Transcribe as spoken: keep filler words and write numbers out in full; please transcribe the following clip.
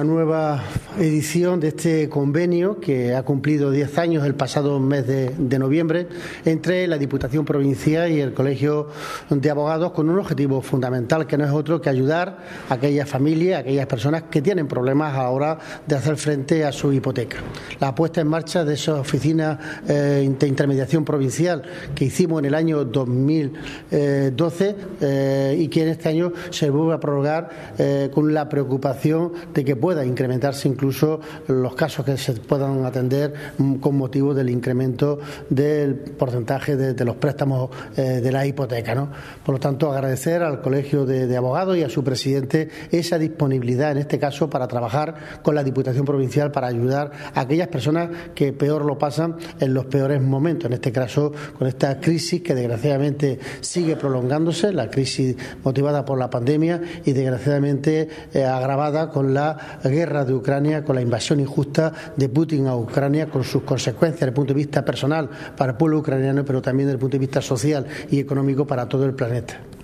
una nueva edición de este convenio que ha cumplido diez años el pasado mes de, de noviembre entre la Diputación Provincial y el Colegio de Abogados, con un objetivo fundamental que no es otro que ayudar a aquellas familias, a aquellas personas que tienen problemas a la hora de hacer frente a su hipoteca. La puesta en marcha de esa oficina eh, de intermediación provincial que hicimos en el año dos mil doce eh, y que en este año se vuelve a prorrogar eh, con la preocupación de que pueda incrementarse incluso los casos que se puedan atender con motivo del incremento del porcentaje de, de los préstamos eh, de la hipoteca, ¿no? Por lo tanto, agradecer al Colegio de, de Abogados y a su presidente esa disponibilidad, en este caso, para trabajar con la Diputación Provincial para ayudar a aquellas personas que peor lo pasan en los peores momentos, en este caso con esta crisis que desgraciadamente sigue prolongándose, la crisis motivada por la pandemia y desgraciadamente eh, agravada con la guerra de Ucrania, con la invasión injusta de Putin a Ucrania, con sus consecuencias desde el punto de vista personal para el pueblo ucraniano, pero también desde el punto de vista social y económico para todo el planeta.